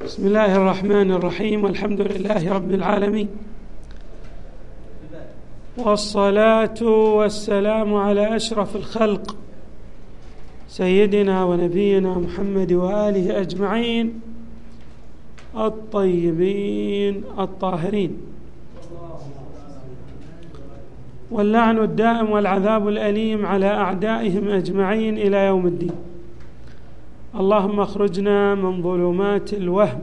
بسم الله الرحمن الرحيم، والحمد لله رب العالمين، والصلاة والسلام على أشرف الخلق سيدنا ونبينا محمد وآله أجمعين الطيبين الطاهرين، واللعن الدائم والعذاب الأليم على أعدائهم أجمعين إلى يوم الدين. اللهم اخرجنا من ظلمات الوهم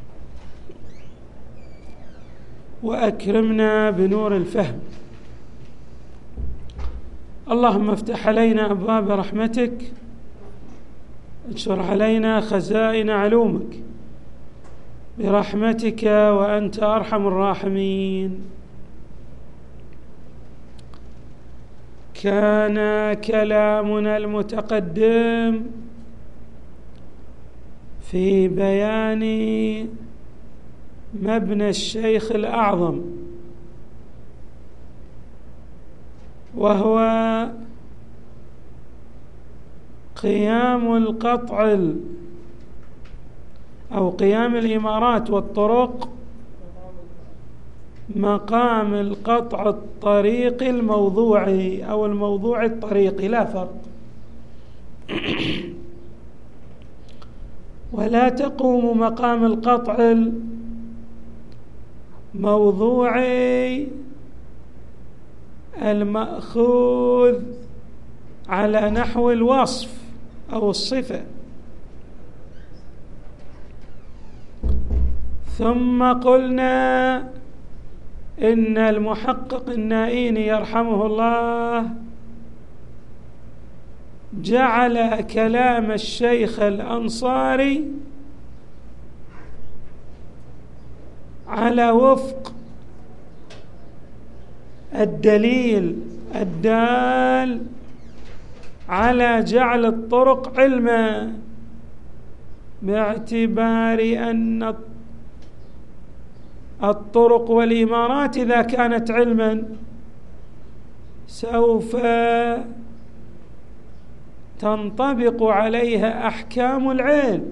وأكرمنا بنور الفهم. اللهم افتح علينا أبواب رحمتك، انشر علينا خزائن علومك برحمتك وأنت أرحم الراحمين. كان كلامنا المتقدم في بيان مبنى الشيخ الأعظم، وهو قيام القطع أو قيام الإمارات والطرق مقام القطع الطريقي الموضوعي أو الموضوع الطريقي، لا فرق. ولا تقوم مقام القطع الموضوعي المأخوذ على نحو الوصف أو الصفة. ثم قلنا إن المحقق النائيني يرحمه الله جعل كلام الشيخ الأنصاري على وفق الدليل الدال على جعل الطرق علما، باعتبار أن الطرق والإمارات إذا كانت علما سوف تنطبق عليها أحكام العلم،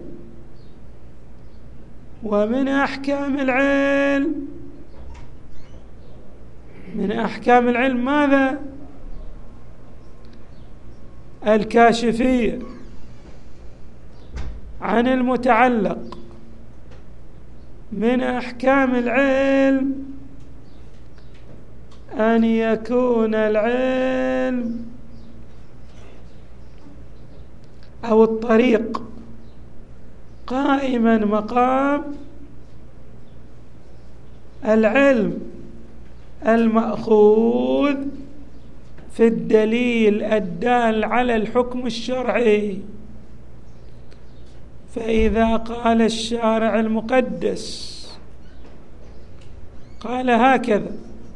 ومن أحكام العلم ماذا؟ الكاشفية عن المتعلق. من أحكام العلم أن يكون العلم أو الطريق قائما مقام العلم المأخوذ في الدليل الدال على الحكم الشرعي. فإذا قال الشارع المقدس قال هكذا: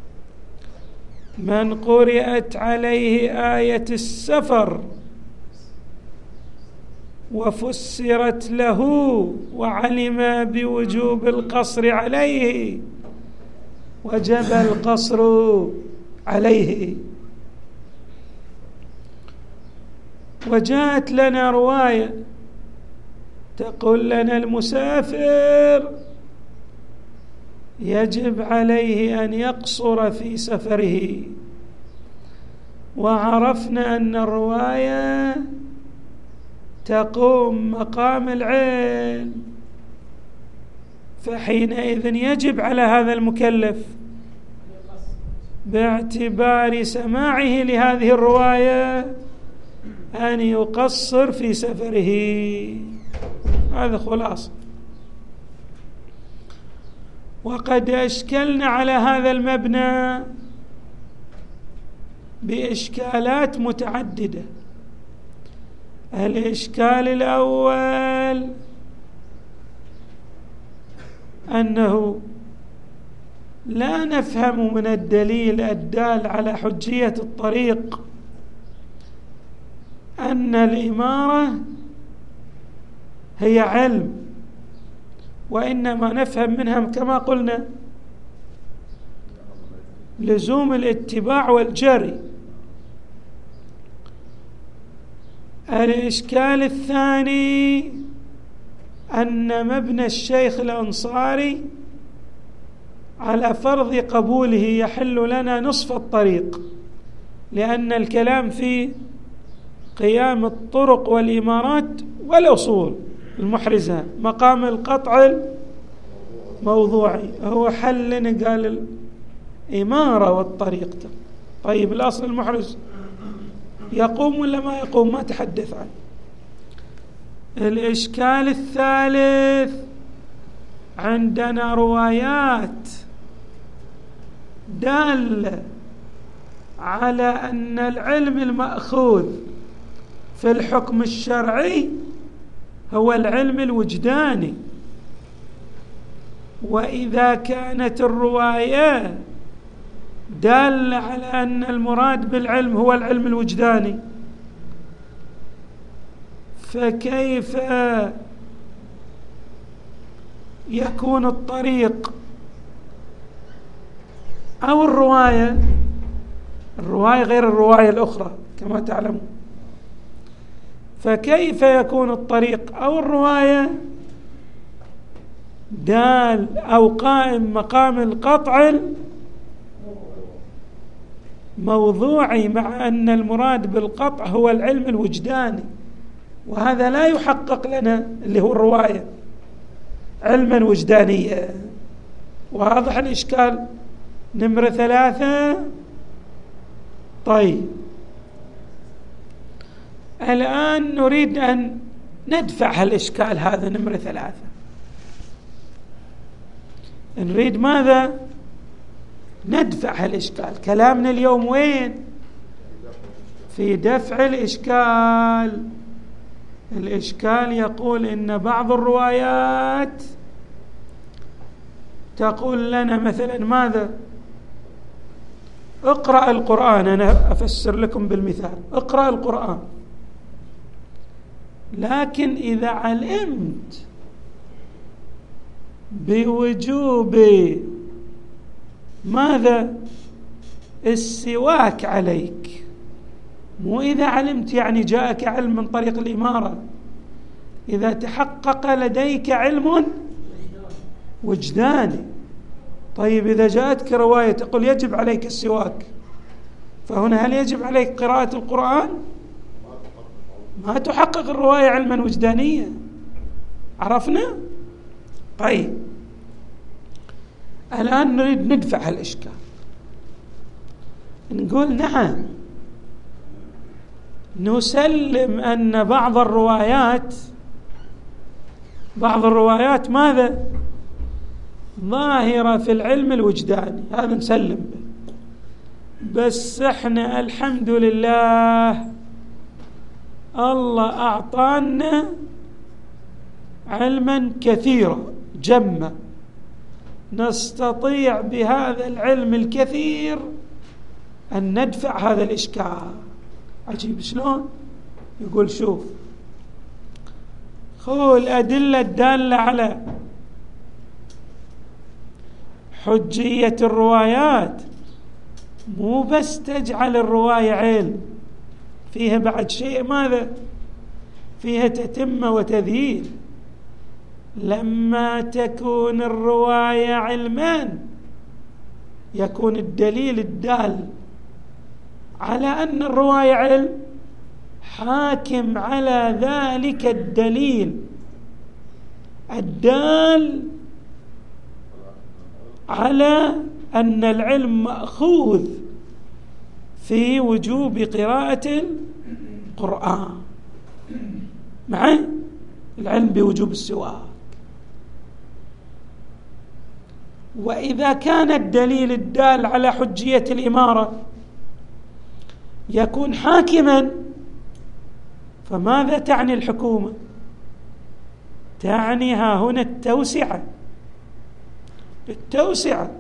من قرأت عليه آية السفر وفسرت له وعلم بوجوب القصر عليه وجب القصر عليه. وجاءت لنا رواية تقول لنا المسافر يجب عليه أن يقصر في سفره، وعرفنا أن الرواية تقوم مقام العلم، فحينئذ يجب على هذا المكلف باعتبار سماعه لهذه الرواية أن يقصر في سفره. هذا خلاصة. وقد أشكلنا على هذا المبنى بإشكالات متعددة. الإشكال الأول أنه لا نفهم من الدليل الدال على حجية الطريق أن الإمارة هي علم، وإنما نفهم منها كما قلنا لزوم الاتباع والجري. الإشكال الثاني أن مبنى الشيخ الأنصاري على فرض قبوله يحل لنا نصف الطريق، لأن الكلام في قيام الطرق والإمارات والأصول المحرزة مقام القطع الموضوعي، هو حل لنا قال الإمارة والطريق. طيب الأصل المحرز يقوم ولا ما يقوم؟ ما تحدث عنه. الإشكال الثالث، عندنا روايات دالة على أن العلم المأخوذ في الحكم الشرعي هو العلم الوجداني، وإذا كانت الرواية دالة على أن المراد بالعلم هو العلم الوجداني، فكيف يكون الطريق أو الرواية غير الرواية الأخرى كما تعلمون، فكيف يكون الطريق أو الرواية دال أو قائم مقام القطع الموضوعي، مع أن المراد بالقطع هو العلم الوجداني، وهذا لا يحقق لنا اللي هو الرواية علما وجدانيا. واضح الإشكال؟ نمرة 3. طيب الآن نريد أن ندفع هالإشكال هذا. نمرة 3 نريد ماذا؟ ندفع هالإشكال. كلامنا اليوم وين؟ في دفع الإشكال. الإشكال يقول إن بعض الروايات تقول لنا مثلا ماذا؟ اقرأ القرآن. أنا أفسر لكم بالمثال، اقرأ القرآن، لكن إذا علمت بوجوب ماذا؟ السواك عليك، مو إذا علمت يعني جاءك علم من طريق الإمارة، إذا تحقق لديك علم وجداني. طيب إذا جاءتك رواية تقول يجب عليك السواك، فهنا هل يجب عليك قراءة القرآن؟ ما تحقق الرواية علما وجدانيا. عرفنا؟ طيب الآن نريد ندفع هالإشكال، نقول نعم نسلم أن بعض الروايات ماذا؟ ظاهرة في العلم الوجداني، هذا نسلم به. بس احنا الحمد لله الله أعطانا علما كثيرا جما، نستطيع بهذا العلم الكثير أن ندفع هذا الإشكال. عجيب شلون؟ يقول شوف، خذوا الأدلة الدالة على حجية الروايات، مو بس تجعل الرواية علم، فيها بعد شيء ماذا؟ فيها تتمة وتذييل. لما تكون الرواية علما يكون الدليل الدال على أن الرواية علم حاكم على ذلك الدليل الدال على أن العلم مأخوذ في وجوب قراءة القرآن، مع العلم بوجوب السواك. وإذا كان الدليل الدال على حجية الإمارة يكون حاكما، فماذا تعني الحكومة؟ تعني ها هنا التوسعة،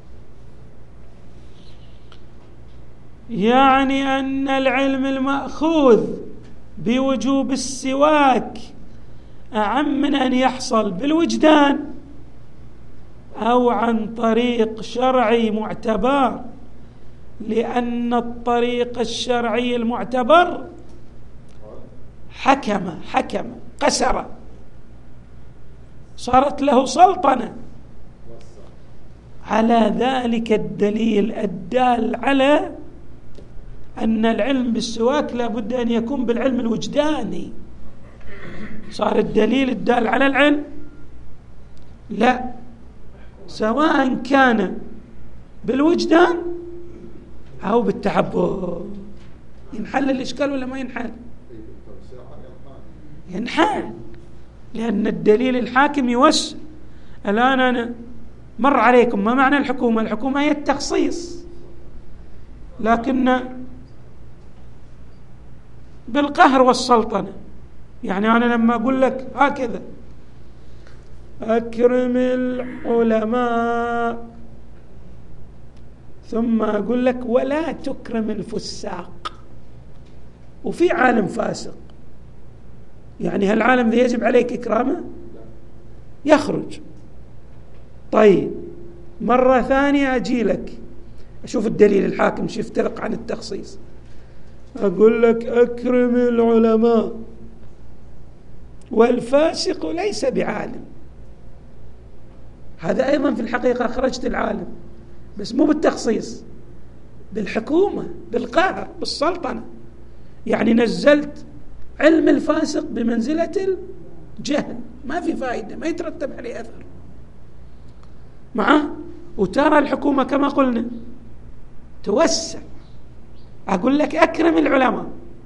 يعني أن العلم المأخوذ بوجوب السواك أعم من أن يحصل بالوجدان أو عن طريق شرعي معتبر، لأن الطريق الشرعي المعتبر حكم قسر صارت له سلطنة. على ذلك الدليل الدال على أن العلم بالسواك لا بد أن يكون بالعلم الوجداني. صار الدليل الدال على العلم لا، سواء كان بالوجدان أو بالتعبد. ينحل الإشكال ولا ما ينحل؟ ينحل، لأن الدليل الحاكم يوسع. الآن أنا مر عليكم ما معنى الحكومة؟ الحكومة هي التخصيص، لكن بالقهر والسلطنة. يعني أنا لما أقول لك هكذا أكرم العلماء، ثم أقول لك ولا تكرم الفساق، وفي عالم فاسق، يعني هالعالم ذي يجب عليك إكرامه؟ يخرج. طيب مرة ثانية أجي لك أشوف الدليل الحاكم شو يفترق عن التخصيص، أقول لك أكرم العلماء والفاسق ليس بعالم. هذا أيضا في الحقيقة أخرجت العالم، بس مو بالتخصيص، بالحكومة، بالقهر، بالسلطنة. يعني نزلت علم الفاسق بمنزلة الجهل، ما في فائدة، ما يترتب عليه أثر معه. وترى الحكومة كما قلنا توسع. أقول لك أكرم العلماء،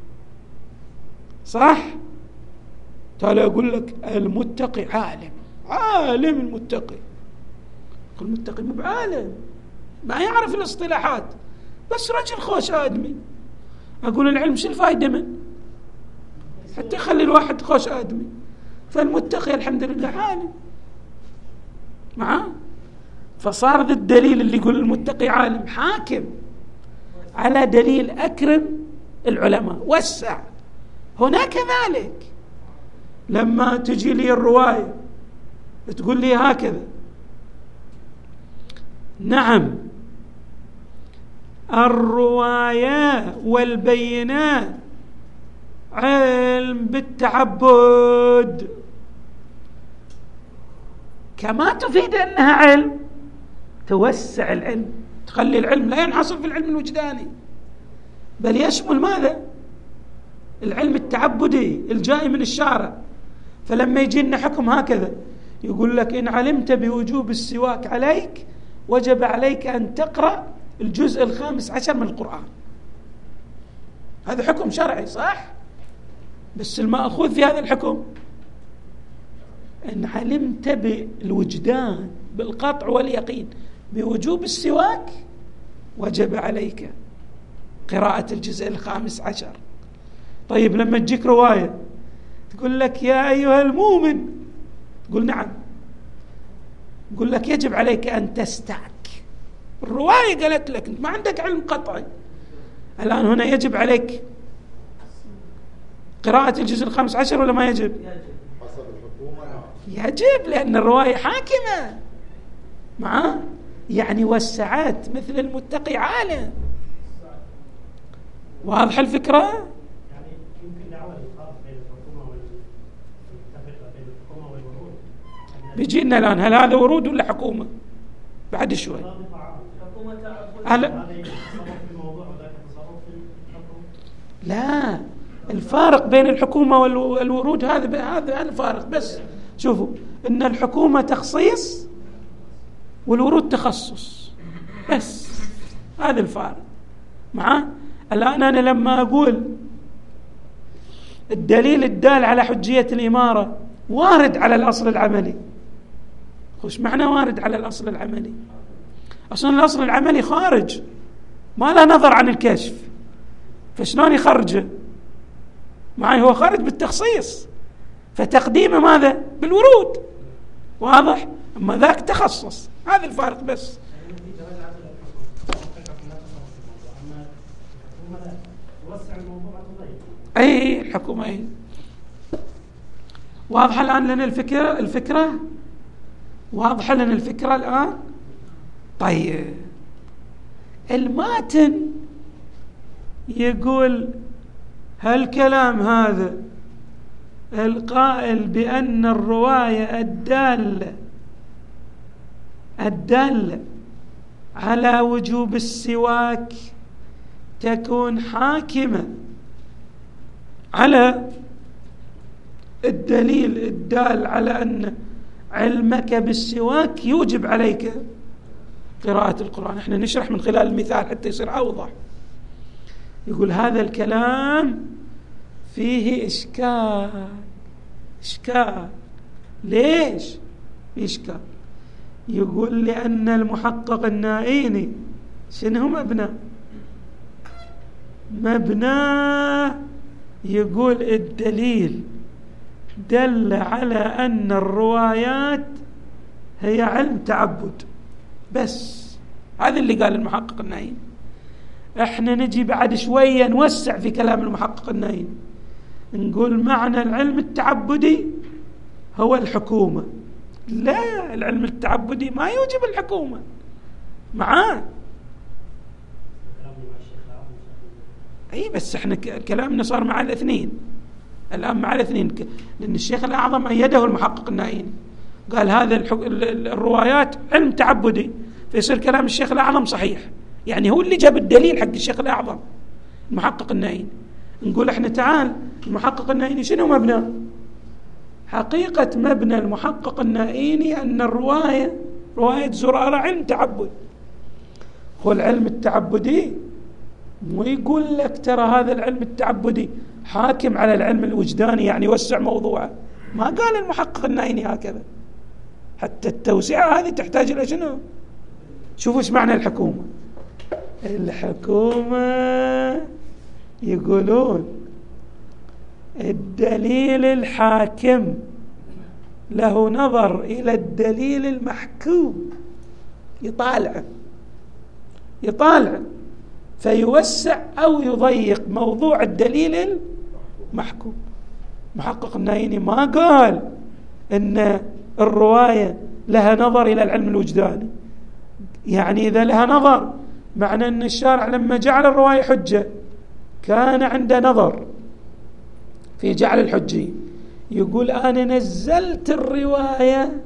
صح؟ تعال أقول لك المتقي عالم، عالم المتقي. قل المتقي مو بعالم، ما يعرف الاصطلاحات، بس رجل خوش آدمي. أقول العلم شو الفائدة منه؟ حتى يخلي الواحد خوش آدمي. فالمتقي الحمد لله عالم معاه. فصار ذا الدليل اللي يقول المتقي عالم حاكم على دليل أكرم العلماء، وسع. هنا كذلك لما تجي لي الرواية تقول لي هكذا، نعم الرواية والبينات علم بالتعبد، كما تفيد أنها علم توسع العلم، تخلي العلم لا ينحصر في العلم الوجداني، بل يشمل ماذا؟ العلم التعبدي الجاي من الشارع. فلما يجي لنا حكم هكذا يقول لك إن علمت بوجوب السواك عليك وجب عليك أن تقرأ الجزء 15 من القرآن. هذا حكم شرعي صح؟ بس المأخوذ في هذا الحكم إن علمت بالوجدان بالقطع واليقين بوجوب السواك وجب عليك قراءة الجزء 15. طيب لما تجيك رواية تقول لك يا أيها المؤمن، تقول نعم، تقول لك يجب عليك أن تستعك. الرواية قالت لك أنت ما عندك علم قطعي. الآن هنا يجب عليك قراءة الجزء 15 ولا ما يجب؟ يجب، لأن الرواية حاكمة معاه. يعني وسعت مثل المتقي عالم. واضح الفكرة؟ يعني يمكن نعمل الفرق بين الحكومة والورود. بيجينا الآن هل هذا ورود ولا حكومة؟ بعد شوي. لا، الفارق بين الحكومة والورود هذا الفارق. بس شوفوا إن الحكومة تخصيص والورود تخصص، بس هذا الفارق معاه. الآن أنا لما أقول الدليل الدال على حجية الإمارة وارد على الأصل العملي، وش معنى وارد على الأصل العملي؟ أصلا الأصل العملي خارج، ما له نظر عن الكشف، فشلون يخرجه؟ معي هو خارج بالتخصيص، فتقديمه ماذا؟ بالورود. واضح؟ أما ذاك تخصص. هذا الفارق بس. أي الحكومة أي. واضحة الآن لنا الفكرة واضحة لنا الفكرة الآن. طيب الماتن يقول هالكلام هذا القائل بأن الرواية الدالة على وجوب السواك تكون حاكمة على الدليل الدال على أن علمك بالسواك يوجب عليك قراءة القرآن. احنا نشرح من خلال المثال حتى يصير أوضح. يقول هذا الكلام فيه إشكال. ليش إشكال؟ يقول لأن المحقق النائيني شنو مبناه يقول الدليل دل على أن الروايات هي علم تعبد بس. هذا اللي قال المحقق النائيني. احنا نجي بعد شوية نوسع في كلام المحقق النائيني، نقول معنى العلم التعبدي هو الحكومة. لا، العلم التعبدي ما يوجب الحكومة معاه. اي بس احنا كلامنا صار مع الاثنين الآن، مع الاثنين، لأن الشيخ الأعظم أيده المحقق النائيني، قال هذا الروايات علم تعبدي، فيصير كلام الشيخ الأعظم صحيح. يعني هو اللي جاب الدليل حق الشيخ الأعظم المحقق النائيني. نقول احنا تعال، المحقق النائيني شنو مبنى؟ حقيقة مبنى المحقق النائيني أن رواية زرارة علم تعبد. هو العلم التعبدي مو يقول لك ترى هذا العلم التعبدي حاكم على العلم الوجداني، يعني وسع موضوعه. ما قال المحقق النائيني هكذا. حتى التوسعة هذه تحتاج إلى شنو؟ شوفوا ايش معنى الحكومة. الحكومة يقولون الدليل الحاكم له نظر إلى الدليل المحكوم، يطالع فيوسع أو يضيق موضوع الدليل المحكوم. محقق النائيني ما قال إن الرواية لها نظر إلى العلم الوجداني. يعني إذا لها نظر معنى أن الشارع لما جعل الرواية حجة كان عنده نظر في جعل الحجية. يقول أنا نزلت الرواية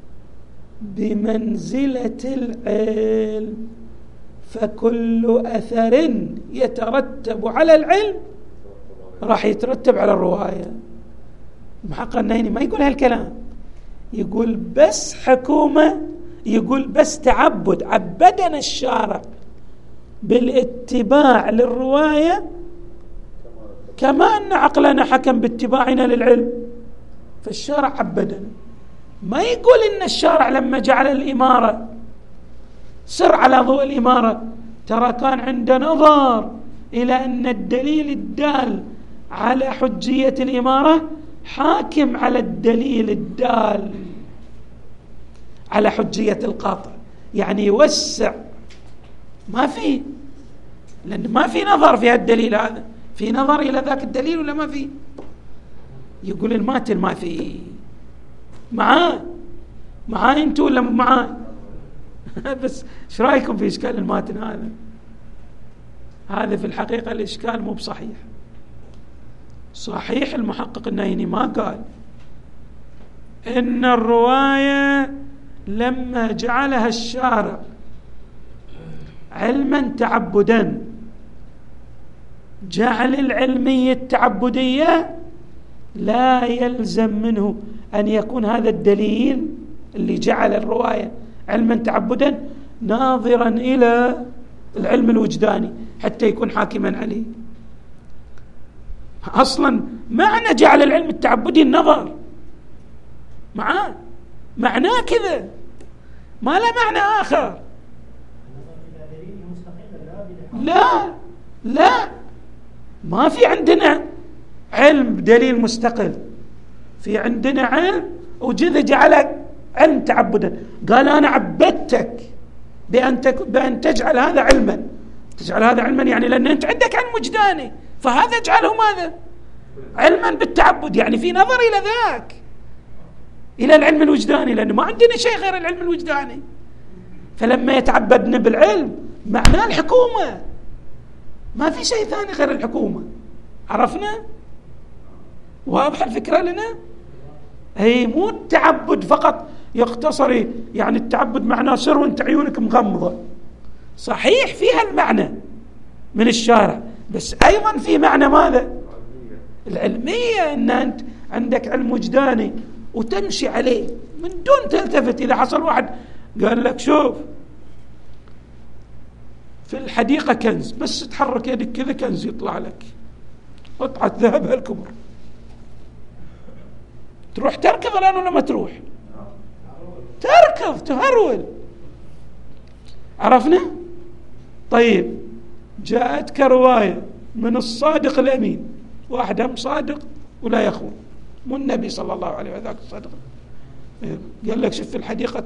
بمنزلة العلم، فكل أثر يترتب على العلم راح يترتب على الرواية. محقق النائيني ما يقول هالكلام، يقول بس حكومة، يقول بس تعبد، عبدنا الشارع بالاتباع للرواية كما أن عقلنا حكم باتباعنا للعلم، فالشارع عبدنا. ما يقول إن الشارع لما جعل الإمارة سر على ضوء الإمارة ترى كان عنده نظر إلى أن الدليل الدال على حجية الإمارة حاكم على الدليل الدال على حجية القاطع. يعني يوسع، ما في، لأن ما في نظر في الدليل هذا، في نظر إلى ذاك الدليل ولا ما في؟ يقول الماتن ما في. معاه انتوا ولا معاه؟ بس ايش رايكم في اشكال الماتن هذا في الحقيقة الاشكال مو بصحيح. صحيح المحقق النائيني ما قال ان الرواية لما جعلها الشارع علما تعبدا، جعل العلمية التعبدية لا يلزم منه أن يكون هذا الدليل اللي جعل الرواية علما تعبدا ناظرا إلى العلم الوجداني حتى يكون حاكما عليه. أصلا معنى جعل العلم التعبدي النظر، معناه كذا، ما له معنى آخر. لا ما في عندنا علم بدليل مستقل، في عندنا علم وجذ جعلك علم تعبدا. قال أنا عبدتك بأن تجعل هذا علما. تجعل هذا علما يعني لأن أنت عندك علم وجداني، فهذا اجعله ماذا؟ علما بالتعبد. يعني في نظر إلى ذاك، إلى العلم الوجداني، لأنه ما عندنا شيء غير العلم الوجداني. فلما يتعبدنا بالعلم معناه الحكومة، ما في شيء ثاني غير الحكومة. عرفنا؟ واضح الفكرة لنا؟ أي مو التعبد فقط يقتصر، يعني التعبد معناه سر وانت عيونك مغمضة، صحيح فيها المعنى من الشارع، بس أيضا في معنى ماذا؟ العلمية، أن أنت عندك علم وجداني وتمشي عليه من دون تلتفت. إذا حصل واحد قال لك شوف في الحديقة كنز، بس تحرك يدك كذا كنز يطلع لك، قطعة ذهب هالكبر، تروح تركض الآن ولا ما تروح؟ تركض تهرول. عرفنا؟ طيب جاءتك رواية من الصادق الأمين، واحد هم صادق ولا يخون، مو النبي صلى الله عليه وسلم الصادق، قال لك شوف في الحديقة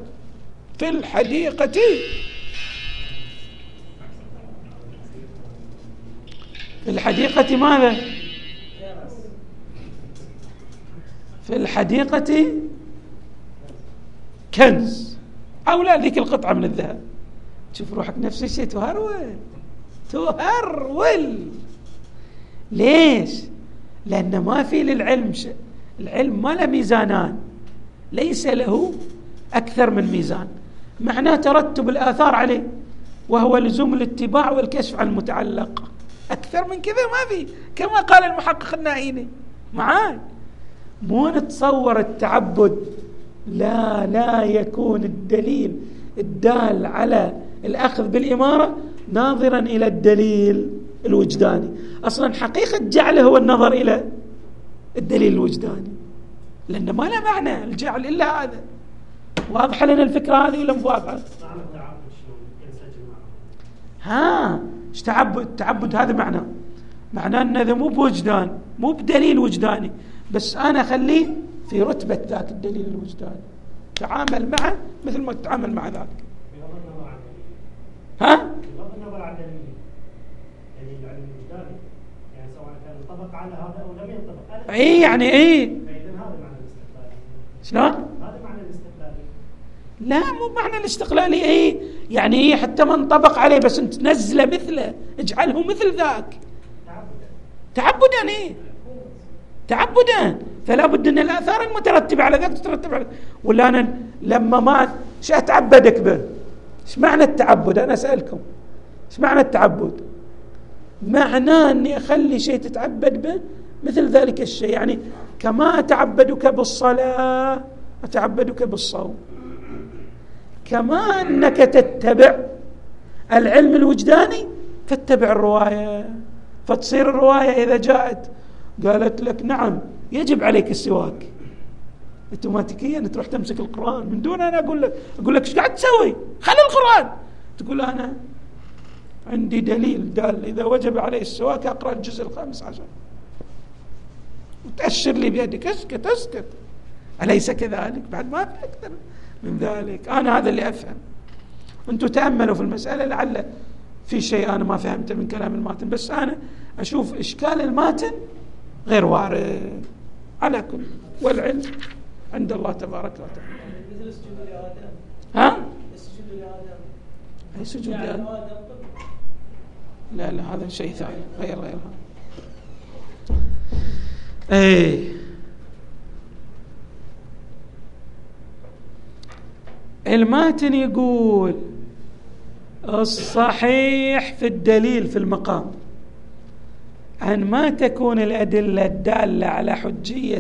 في الحديقة ماذا؟ في الحديقة كنز، أو لا ذيك القطعة من الذهب. تشوف روحك نفس الشيء، تهرول. ليش؟ لأن ما في للعلم العلم ما له ميزانان، ليس له أكثر من ميزان، معناه ترتب الآثار عليه، وهو لزوم الاتباع والكشف عن المتعلق. أكثر من كذا ما في، كما قال المحقق النائيني معاه. مو نتصور التعبد لا يكون الدليل الدال على الأخذ بالإمارة ناظرا إلى الدليل الوجداني. أصلا حقيقة جعله هو النظر إلى الدليل الوجداني، لأن ما له معنى الجعل إلا هذا. واضحة لنا الفكرة هذه ولا مو واضحة؟ ايش تعبد هذا معناه أن هذا مو بوجدان، مو بدليل وجداني، بس أنا أخليه في رتبة ذاك الدليل الوجداني، تعامل معه مثل ما تتعامل مع ذاك. بغض النظر عن دليل العلم الوجداني، يعني سواء كان ينطبق على هذا أو لم ينطبق. يعني فإذا هذا معنى الاستقلالي. شلون؟ هذا معنى الاستقلالي. لا مو معنى الاستقلالي. يعني حتى ما انطبق عليه، بس انت نزله مثله، اجعله مثل ذاك. تعبدا. فلا بد ان الاثار المترتبه على ذاك تترتب على، ولا انا لما ما اتعبدك به. ايش معنى التعبد؟ انا اسالكم ايش معنى التعبد؟ معناه اني اخلي شيء تتعبد به مثل ذلك الشيء. يعني كما اتعبدك بالصلاه اتعبدك بالصوم، كما انك تتبع العلم الوجداني تتبع الروايه. فتصير الروايه اذا جاءت قالت لك نعم يجب عليك السواك، اوتوماتيكيا تروح تمسك القرآن من دون انا اقول لك ايش قاعد تسوي؟ خلي القرآن. تقول انا عندي دليل دال اذا وجب عليه السواك اقرا الجزء 15 وتأشر لي بيدك اسكت. أليس كذلك؟ بعد ما في اكثر من ذلك. انا هذا اللي افهم. انتم تأملوا في المسألة، لعل في شيء انا ما فهمته من كلام الماتن، بس انا اشوف اشكال الماتن غير وارد على كل، والعلم عند الله تبارك وتعالى. مثل السجود لآدم. السجود لآدم. أي سجود لآدم؟ لا هذا شيء ثاني غير هذا. الماتن يقول الصحيح في الدليل في المقام أن ما تكون الأدلة الدالة على حجية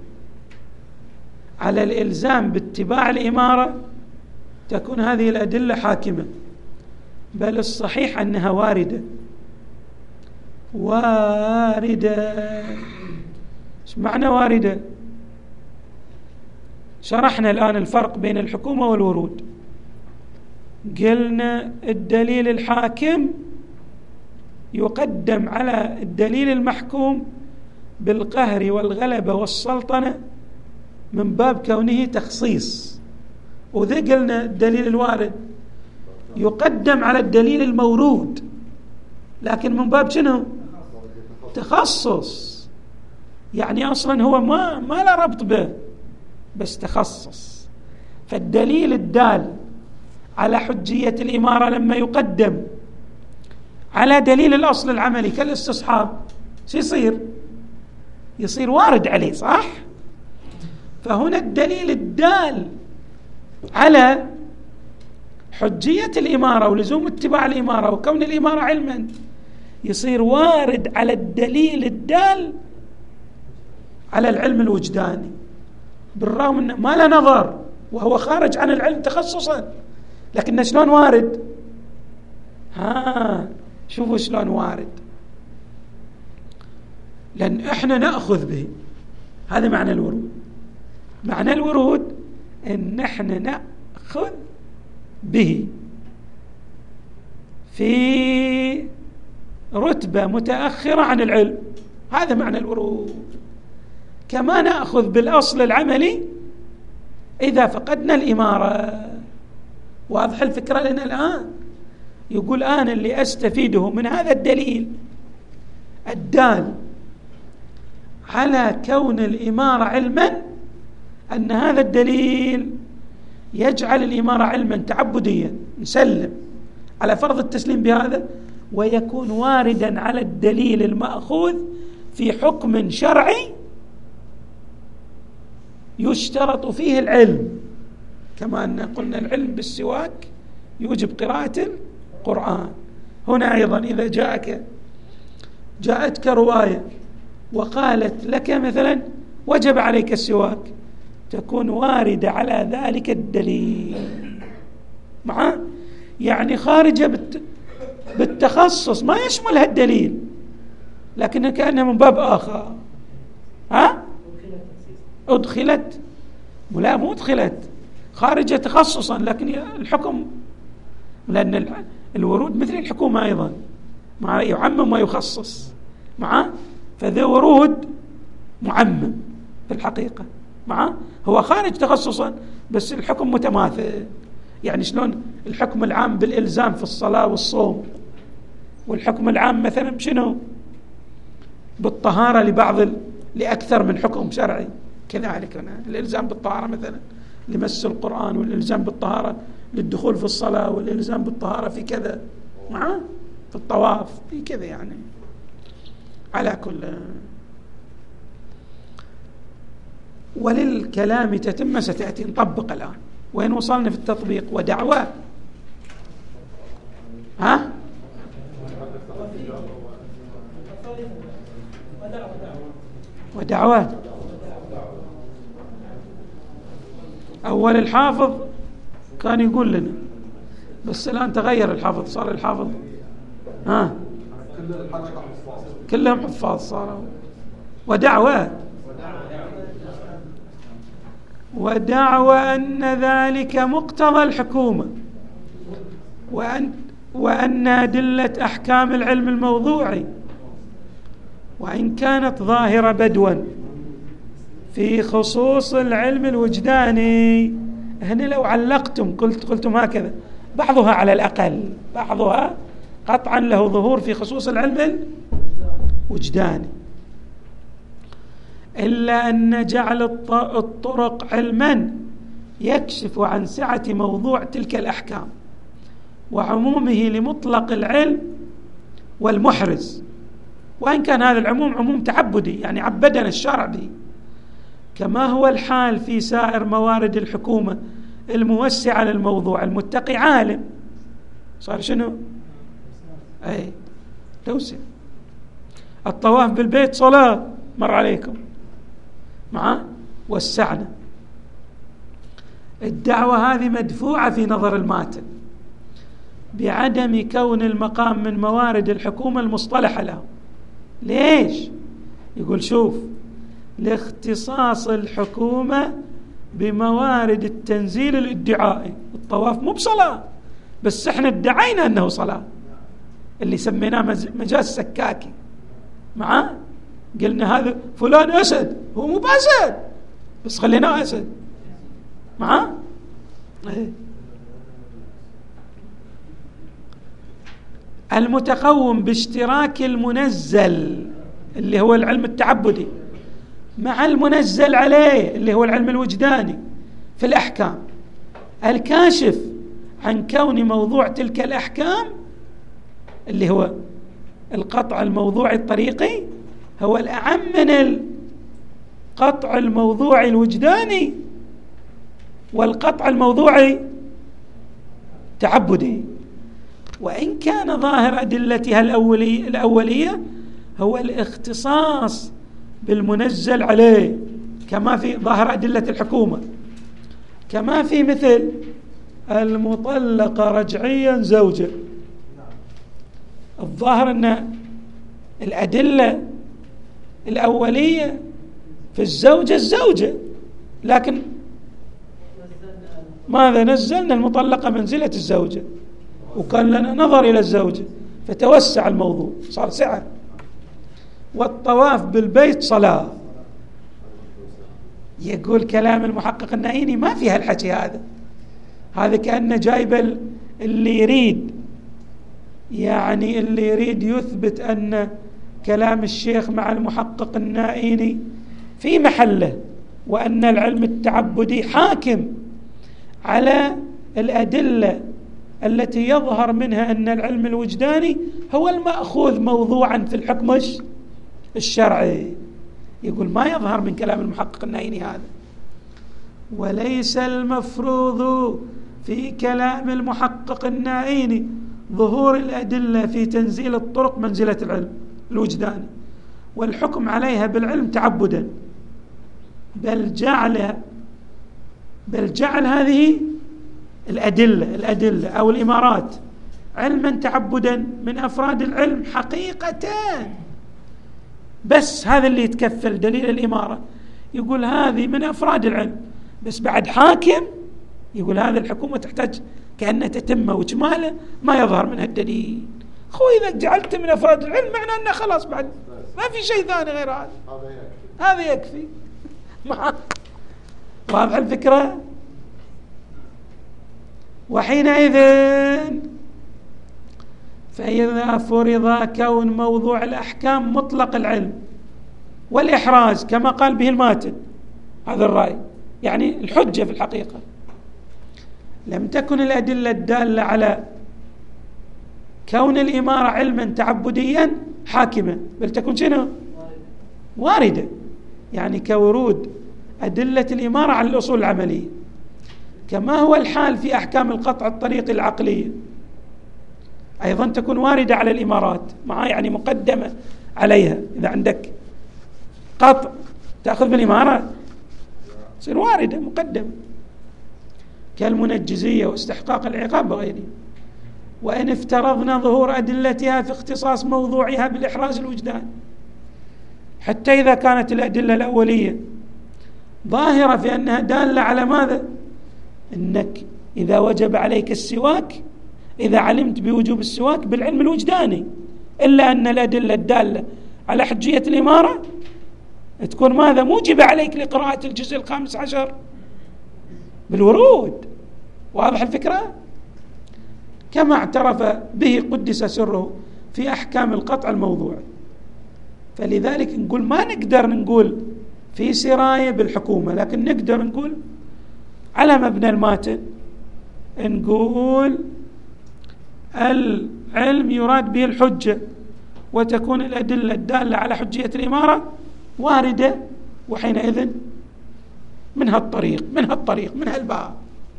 على الإلزام باتباع الإمارة تكون هذه الأدلة حاكمة، بل الصحيح أنها واردة. ايش معنى واردة؟ شرحنا الآن الفرق بين الحكومة والورود. قلنا الدليل الحاكم يقدم على الدليل المحكوم بالقهر والغلبة والسلطنة من باب كونه تخصيص، وذا قلنا الدليل الوارد يقدم على الدليل المورود لكن من باب شنو؟ تخصص. يعني أصلا هو ما لا ربط به بس تخصص. فالدليل الدال على حجية الإمارة لما يقدم على دليل الأصل العملي كالاستصحاب شو يصير؟ يصير وارد عليه، صح؟ فهنا الدليل الدال على حجية الإمارة ولزوم اتباع الإمارة وكون الإمارة علما يصير وارد على الدليل الدال على العلم الوجداني، بالرغم أنه ما له نظر وهو خارج عن العلم تخصصا، لكن شلون وارد؟ شوفوا شلون وارد، لأن إحنا نأخذ به. هذا معنى الورود. معنى الورود إن إحنا نأخذ به في رتبة متأخرة عن العلم، هذا معنى الورود. كما نأخذ بالأصل العملي إذا فقدنا الإمارة. واضح الفكرة لنا الآن؟ يقول أنا اللي أستفيده من هذا الدليل الدال على كون الإمارة علما، أن هذا الدليل يجعل الإمارة علما تعبديا، نسلم على فرض التسليم بهذا، ويكون واردا على الدليل المأخوذ في حكم شرعي يشترط فيه العلم، كما أن قلنا العلم بالسواك يوجب قراءة القرآن. هنا أيضا إذا جاءتك رواية وقالت لك مثلا وجب عليك السواك، تكون واردة على ذلك الدليل، يعني خارجة بالتخصص ما يشملها الدليل، لكن كأنها من باب آخر. أدخلت، لا مو أدخلت، خارجة تخصصا، لكن الحكم، لأن الورود مثل الحكومة أيضا يعمم ويخصص، فذا ورود معمم في الحقيقة، هو خارج تخصصا بس الحكم متماثل. يعني شلون الحكم العام بالإلزام في الصلاة والصوم، والحكم العام مثلا شنو بالطهارة لأكثر من حكم شرعي، كذلك الإلزام بالطهارة مثلا لمس القرآن، والإلزام بالطهارة للدخول في الصلاة، والإلزام بالطهارة في كذا في الطواف، في كذا. يعني على كل، وللكلام تتم ستأتي نطبق الآن. وين وصلنا في التطبيق؟ ودعوة ودعوة. أول الحافظ كان يقول لنا، بس الآن تغير الحافظ، صار الحافظ كلهم حفاظ صاروا. ودعوى أن ذلك مقتضى الحكومة، وأن أدلة أحكام العلم الموضوعي وإن كانت ظاهرة بدوا في خصوص العلم الوجداني. هنا لو علقتم قلتم هكذا، بعضها على الأقل، بعضها قطعا له ظهور في خصوص العلم الوجداني، إلا أن جعل الطرق علما يكشف عن سعة موضوع تلك الأحكام وعمومه لمطلق العلم والمحرز، وإن كان هذا العموم عموم تعبدي، يعني عبدنا الشرع به، كما هو الحال في سائر موارد الحكومة الموسعة للموضوع. المتقي عالم، صار شنو؟ توسع. الطواف بالبيت صلاة، مر عليكم، وسعنا. الدعوة هذه مدفوعة في نظر الماتن بعدم كون المقام من موارد الحكومة المصطلحة له. ليش؟ يقول شوف، لاختصاص الحكومة بموارد التنزيل الادعائي. الطواف مو بصلاة، بس احنا ادعينا انه صلاة، اللي سميناه مجاز سكاكي، قلنا هذا فلان أسد، هو مو بأسد بس خليناه أسد، المتقوم باشتراك المنزل اللي هو العلم التعبدي مع المنزل عليه اللي هو العلم الوجداني في الأحكام، الكاشف عن كون موضوع تلك الأحكام اللي هو القطع الموضوعي الطريقي هو الأعم من قطع الموضوع الوجداني والقطع الموضوعي تعبدي، وإن كان ظاهر أدلتها الأولية هو الاختصاص بالمنزل عليه، كما في ظاهر أدلة الحكومة، كما في مثل المطلقة رجعيا زوجة. الظاهر أن الأدلة الأولية في الزوجة، لكن ماذا نزلنا المطلقة منزلة الزوجة، وكان لنا نظر إلى الزوجة فتوسع الموضوع صار سعة. والطواف بالبيت صلاة. يقول كلام المحقق النائيني ما فيها الحكي هذا كأنه جايب اللي يريد يثبت أن كلام الشيخ مع المحقق النائيني في محله، وأن العلم التعبدي حاكم على الأدلة التي يظهر منها أن العلم الوجداني هو المأخوذ موضوعا في الحكم الشرعي. يقول ما يظهر من كلام المحقق النائيني هذا. وليس المفروض في كلام المحقق النائيني ظهور الأدلة في تنزيل الطرق منزلة العلم الوجداني والحكم عليها بالعلم تعبدا، بل جعل هذه الأدلة أو الإمارات علما تعبدا من أفراد العلم حقيقتان. بس هذا اللي يتكفل دليل الإمارة، يقول هذه من أفراد العلم، بس بعد حاكم يقول هذه الحكومة تحتاج كأنها تتمة وجمالة ما يظهر منها الدليل. إذا جعلت من أفراد العلم معناه أنه خلاص بعد ما في شيء ثاني غير هذا يكفي. واضح الفكرة؟ وحينئذ فإذا فرض كون موضوع الأحكام مطلق العلم والإحراز كما قال به الماتن، هذا الرأي يعني الحجة في الحقيقة، لم تكن الأدلة الدالة على كون الإمارة علما تعبديا حاكمة، بل تكون شنو؟ واردة، يعني كورود أدلة الإمارة على الأصول العملية، كما هو الحال في أحكام القطع الطريقي العقلية أيضا تكون واردة على الإمارات يعني مقدمة عليها. إذا عندك قطع تأخذ بالإمارة تصير واردة مقدمة، كالمنجزية واستحقاق العقاب وغيره. وإن افترضنا ظهور أدلتها في اختصاص موضوعها بالإحراز الوجداني، حتى إذا كانت الأدلة الأولية ظاهرة في أنها دالة على ماذا؟ أنك إذا وجب عليك السواك، إذا علمت بوجوب السواك بالعلم الوجداني، إلا أن الأدلة الدالة على حجية الإمارة تكون ماذا؟ موجبة عليك لقراءة الجزء 15 بالورود. واضح الفكرة؟ كما اعترف به قدس سره في أحكام القطع الموضوع. فلذلك نقول ما نقدر نقول في سراية بالحكومة، لكن نقدر نقول على مبنى الماتن، نقول العلم يراد به الحجة، وتكون الأدلة الدالة على حجية الإمارة واردة، وحينئذ من هالطريق من هالباب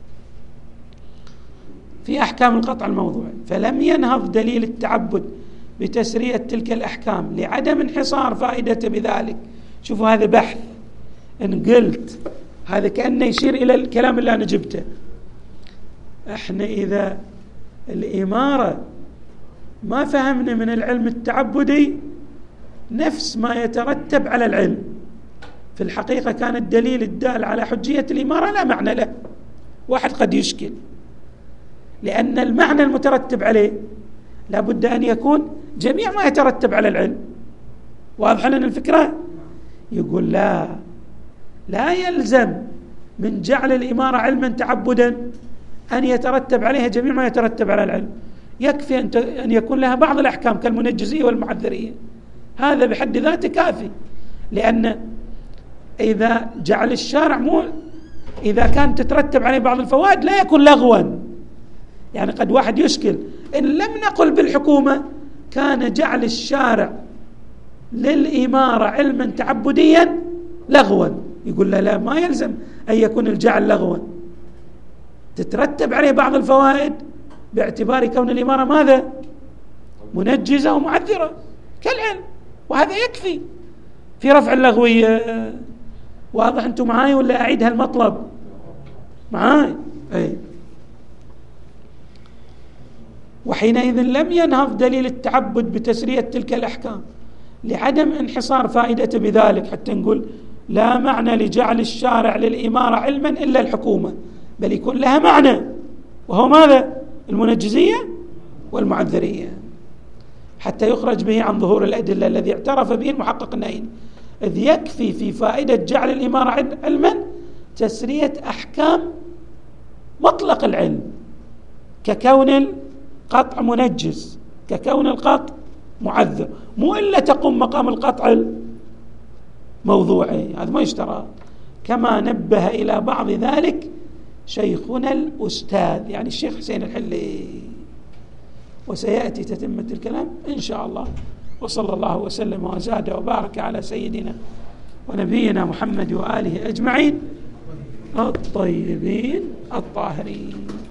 في أحكام القطع الموضوع. فلم ينهض دليل التعبد بتسرية تلك الأحكام لعدم انحصار فائدته بذلك. شوفوا هذا بحث، إن قلت هذا كأنه يشير إلى الكلام اللي أنا جبته. إحنا إذا الإمارة ما فهمنا من العلم التعبدي نفس ما يترتب على العلم، في الحقيقة كان الدليل الدال على حجية الإمارة لا معنى له. واحد قد يشكل، لأن المعنى المترتب عليه لابد أن يكون جميع ما يترتب على العلم. واضح لنا الفكرة؟ يقول لا يلزم من جعل الإمارة علما تعبدا أن يترتب عليها جميع ما يترتب على العلم، يكفي أن يكون لها بعض الأحكام كالمنجزية والمعذرية، هذا بحد ذاته كافي. لأن إذا جعل الشارع إذا كان تترتب عليه بعض الفوائد لا يكون لغوا. يعني قد واحد يشكل إن لم نقل بالحكومة كان جعل الشارع للإمارة علما تعبديا لغوا، يقول لا ما يلزم أن يكون الجعل لغوا، تترتب عليه بعض الفوائد باعتبار كون الإمارة ماذا؟ منجزة ومعذرة كالعلم، وهذا يكفي في رفع اللغوية. واضح أنتم معاي ولا أعيد هالمطلب؟ معاي؟ أي. وحينئذ لم ينهض دليل التعبد بتسرية تلك الأحكام لعدم انحصار فائدته بذلك، حتى نقول لا معنى لجعل الشارع للإمارة علما إلا الحكومة، بل يكون لها معنى، وهو ماذا؟ المنجزية والمعذرية، حتى يخرج به عن ظهور الأدلة الذي اعترف به المحقق النائين، إذ يكفي في فائدة جعل الإمارة علما تسرية أحكام مطلق العلم، ككون القطع منجز، ككون القطع معذر، مو إلا تقوم مقام القطع الموضوعي، هذا ما يشترى، كما نبه إلى بعض ذلك شيخنا الأستاذ يعني الشيخ حسين الحلي. وسيأتي تتمة الكلام إن شاء الله. وصلى الله وسلم وزاد وبارك على سيدنا ونبينا محمد وآله أجمعين الطيبين الطاهرين.